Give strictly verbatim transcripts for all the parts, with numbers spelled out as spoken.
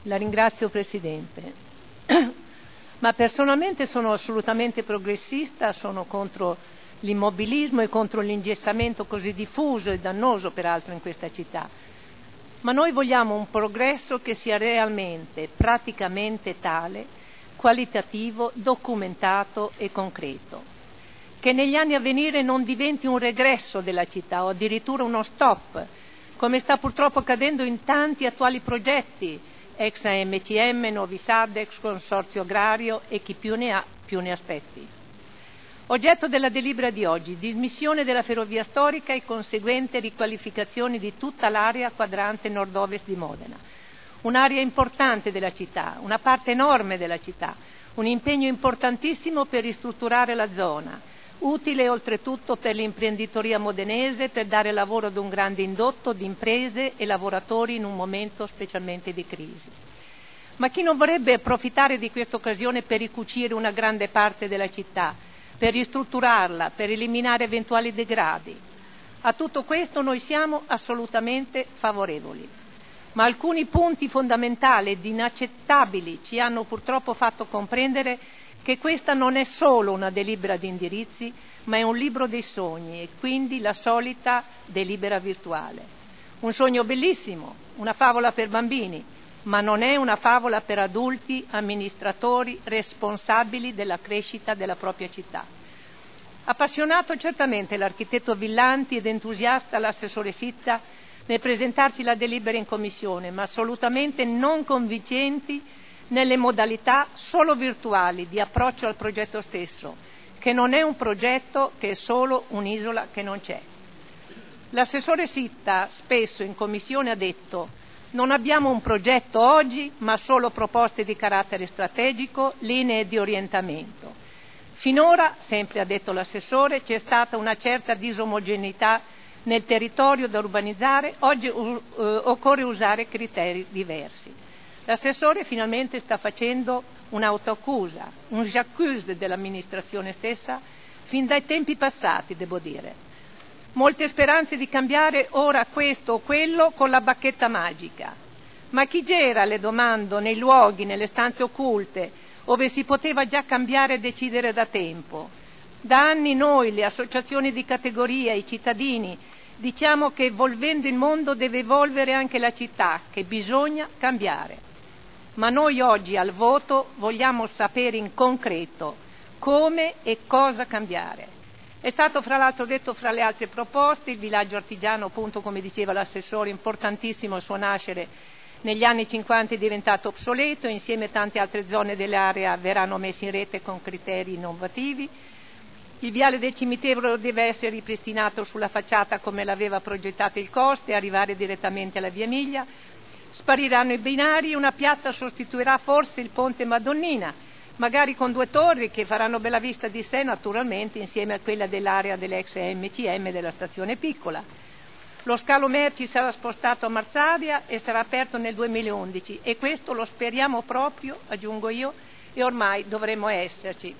La ringrazio, Presidente. Ma personalmente sono assolutamente progressista, sono contro l'immobilismo e contro l'ingessamento così diffuso e dannoso peraltro in questa città. Ma noi vogliamo un progresso che sia realmente, praticamente tale, qualitativo, documentato e concreto. Che negli anni a venire non diventi un regresso della città o addirittura uno stop, come sta purtroppo accadendo in tanti attuali progetti, ex A M C M, Novi Sad, ex Consorzio Agrario e chi più ne ha più ne aspetti. Oggetto della delibera di oggi, dismissione della ferrovia storica e conseguente riqualificazione di tutta l'area quadrante nord-ovest di Modena. Un'area importante della città, una parte enorme della città, un impegno importantissimo per ristrutturare la zona, utile oltretutto per l'imprenditoria modenese, per dare lavoro ad un grande indotto di imprese e lavoratori in un momento specialmente di crisi. Ma chi non vorrebbe approfittare di questa occasione per ricucire una grande parte della città, per ristrutturarla, per eliminare eventuali degradi? A tutto questo noi siamo assolutamente favorevoli. Ma alcuni punti fondamentali ed inaccettabili ci hanno purtroppo fatto comprendere che questa non è solo una delibera di indirizzi, ma è un libro dei sogni e quindi la solita delibera virtuale. Un sogno bellissimo, una favola per bambini, ma non è una favola per adulti, amministratori, responsabili della crescita della propria città. Appassionato certamente l'architetto Villanti ed entusiasta l'assessore Sitta nel presentarci la delibera in commissione, ma assolutamente non convincenti nelle modalità solo virtuali di approccio al progetto stesso, che non è un progetto, che è solo un'isola che non c'è. L'assessore Sitta spesso in commissione ha detto: non abbiamo un progetto oggi, ma solo proposte di carattere strategico, linee di orientamento. Finora, sempre ha detto l'assessore, c'è stata una certa disomogeneità nel territorio da urbanizzare, oggi uh, occorre usare criteri diversi. L'assessore finalmente sta facendo un'autoaccusa, un j'accuse dell'amministrazione stessa, fin dai tempi passati, devo dire. Molte speranze di cambiare ora questo o quello con la bacchetta magica. Ma chi gira, le domando, nei luoghi, nelle stanze occulte, dove si poteva già cambiare e decidere da tempo? Da anni noi, le associazioni di categoria, i cittadini, diciamo che evolvendo il mondo deve evolvere anche la città, che bisogna cambiare. Ma noi oggi al voto vogliamo sapere in concreto come e cosa cambiare. È stato fra l'altro detto fra le altre proposte il villaggio artigiano, appunto come diceva l'assessore, importantissimo il suo nascere negli anni cinquanta è diventato obsoleto, insieme a tante altre zone dell'area verranno messi in rete con criteri innovativi. Il viale del cimitero deve essere ripristinato sulla facciata come l'aveva progettato il Coste e arrivare direttamente alla via Emilia. Spariranno i binari, una piazza sostituirà forse il ponte Madonnina, magari con due torri che faranno bella vista di sé naturalmente insieme a quella dell'area dell'ex A M C M della stazione piccola. Lo scalo merci sarà spostato a Marsavia e sarà aperto nel duemilaundici e questo lo speriamo proprio, aggiungo io, e ormai dovremo esserci.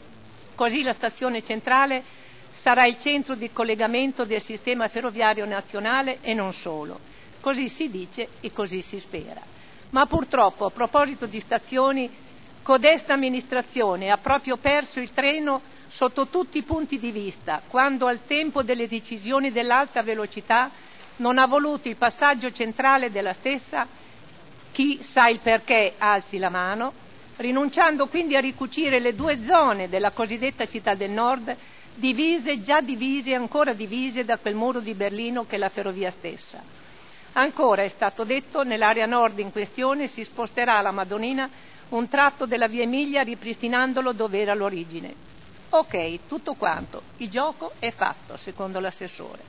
Così la stazione centrale sarà il centro di collegamento del sistema ferroviario nazionale e non solo. Così si dice e così si spera. Ma purtroppo, a proposito di stazioni, codesta amministrazione ha proprio perso il treno sotto tutti i punti di vista, quando al tempo delle decisioni dell'alta velocità non ha voluto il passaggio centrale della stessa, chi sa il perché alzi la mano, rinunciando quindi a ricucire le due zone della cosiddetta città del nord, divise, già divise e ancora divise da quel muro di Berlino che è la ferrovia stessa. Ancora, è stato detto, nell'area nord in questione si sposterà la Madonnina un tratto della via Emilia ripristinandolo dove era l'origine. Ok, tutto quanto, il gioco è fatto, secondo l'assessore.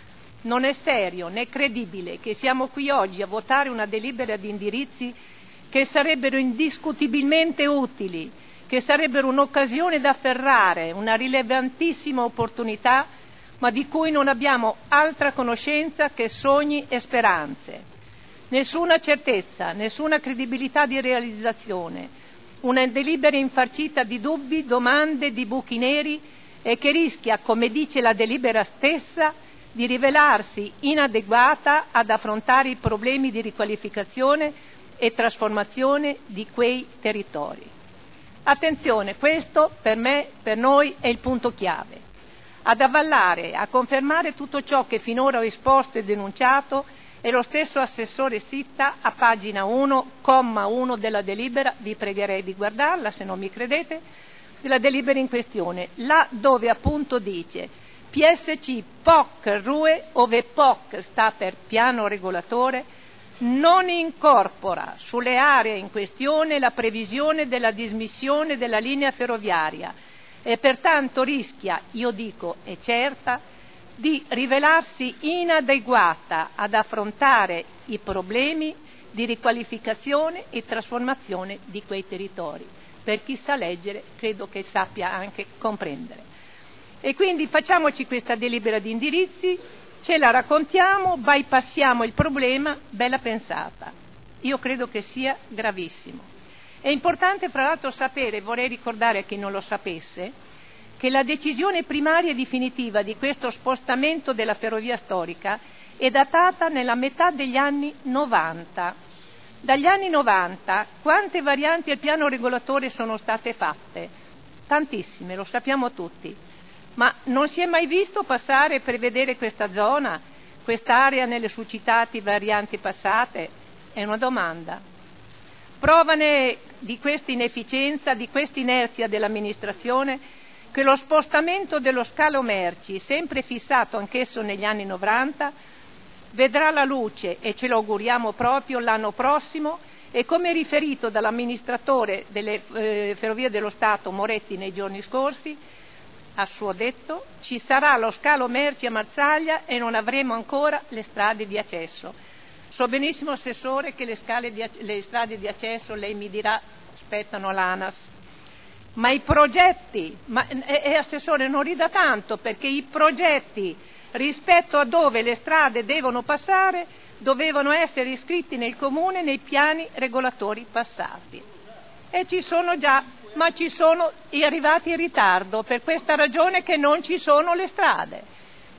Non è serio né credibile che siamo qui oggi a votare una delibera di indirizzi che sarebbero indiscutibilmente utili, che sarebbero un'occasione da afferrare, una rilevantissima opportunità, ma di cui non abbiamo altra conoscenza che sogni e speranze. Nessuna certezza, nessuna credibilità di realizzazione, una delibera infarcita di dubbi, domande, di buchi neri e che rischia, come dice la delibera stessa, di rivelarsi inadeguata ad affrontare i problemi di riqualificazione e trasformazione di quei territori. Attenzione, questo per me, per noi, è il punto chiave. Ad avvallare, a confermare tutto ciò che finora ho esposto e denunciato è lo stesso assessore Sitta a pagina uno, comma uno della delibera, vi pregherei di guardarla se non mi credete, della delibera in questione, là dove appunto dice P S C P O C R U E, ove P O C sta per piano regolatore, non incorpora sulle aree in questione la previsione della dismissione della linea ferroviaria e pertanto rischia, io dico è certa, di rivelarsi inadeguata ad affrontare i problemi di riqualificazione e trasformazione di quei territori. Per chi sa leggere credo che sappia anche comprendere. E quindi facciamoci questa delibera di indirizzi, ce la raccontiamo, bypassiamo il problema, bella pensata. Io credo che sia gravissimo. È importante fra l'altro sapere, vorrei ricordare a chi non lo sapesse, che la decisione primaria e definitiva di questo spostamento della ferrovia storica è datata nella metà degli anni novanta. Dagli anni novanta quante varianti al piano regolatore sono state fatte? Tantissime, lo sappiamo tutti. Ma non si è mai visto passare e prevedere questa zona, quest'area nelle succitate varianti passate? È una domanda. Prova ne di questa inefficienza, di questa inerzia dell'amministrazione, che lo spostamento dello scalo merci, sempre fissato anch'esso negli anni novanta, vedrà la luce, e ce lo auguriamo proprio, l'anno prossimo, e come riferito dall'amministratore delle eh, Ferrovie dello Stato Moretti nei giorni scorsi, a suo detto, ci sarà lo scalo merci a Marsaglia e non avremo ancora le strade di accesso. So benissimo, Assessore, che le, scale di, le strade di accesso, lei mi dirà, spettano all'ANAS. Ma i progetti, ma, e, e Assessore non rida tanto, perché i progetti rispetto a dove le strade devono passare dovevano essere iscritti nel Comune nei piani regolatori passati. E ci sono già, ma ci sono arrivati in ritardo per questa ragione che non ci sono le strade.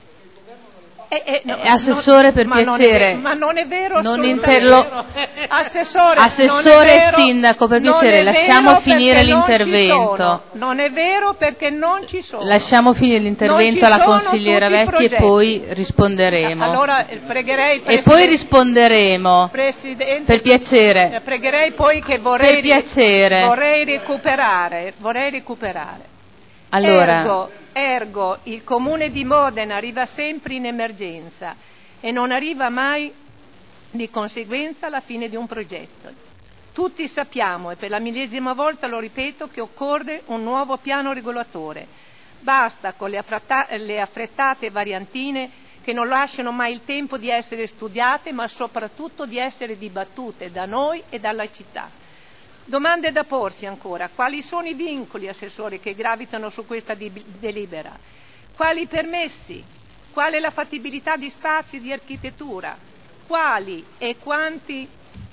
Eh, eh, no, Assessore, non, per ma piacere, non è, ma non è vero, non interlo... Assessore, Assessore vero, Sindaco, per piacere, lasciamo finire l'intervento. Non è vero, perché non ci sono. Lasciamo finire l'intervento alla consigliera Vecchi e poi risponderemo. Allora pregherei, e poi risponderemo. Presidente, per piacere. Pregherei poi che vorrei, per piacere. vorrei recuperare, vorrei recuperare. Allora. Ergo, ergo, il Comune di Modena arriva sempre in emergenza e non arriva mai di conseguenza alla fine di un progetto. Tutti sappiamo, e per la millesima volta lo ripeto, che occorre un nuovo piano regolatore. Basta con le, affretta- le affrettate variantine che non lasciano mai il tempo di essere studiate, ma soprattutto di essere dibattute da noi e dalla città. Domande da porsi ancora. Quali sono i vincoli, Assessore, che gravitano su questa delibera? Quali permessi? Qual è la fattibilità di spazi di architettura? Quali e quanti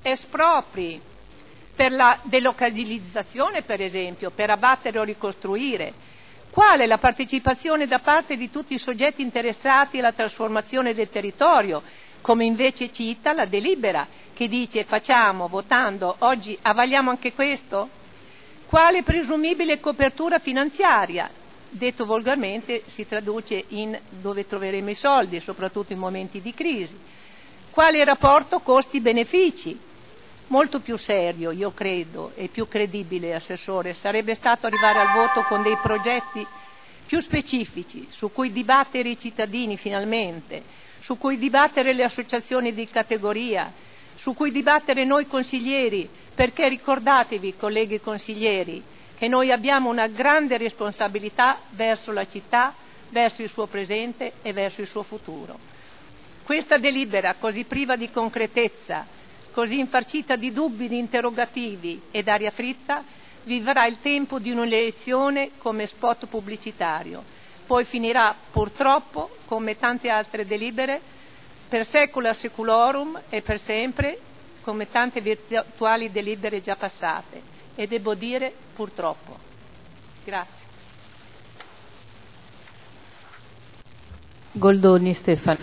espropri per la delocalizzazione, per esempio, per abbattere o ricostruire? Qual è la partecipazione da parte di tutti i soggetti interessati alla trasformazione del territorio, come invece cita la delibera, che dice facciamo, votando, oggi avvaliamo anche questo? Quale presumibile copertura finanziaria? Detto volgarmente si traduce in dove troveremo i soldi, soprattutto in momenti di crisi. Quale rapporto costi-benefici? Molto più serio, io credo, e più credibile, Assessore, sarebbe stato arrivare al voto con dei progetti più specifici, su cui dibattere i cittadini finalmente, su cui dibattere le associazioni di categoria, su cui dibattere noi consiglieri, perché ricordatevi, colleghi consiglieri, che noi abbiamo una grande responsabilità verso la città, verso il suo presente e verso il suo futuro. Questa delibera, così priva di concretezza, così infarcita di dubbi, di interrogativi e d'aria fritta, vivrà il tempo di un'elezione come spot pubblicitario, poi finirà purtroppo, come tante altre delibere, per secula seculorum e per sempre, come tante virtuali delibere già passate, e devo dire purtroppo. Grazie. Goldoni Stefano.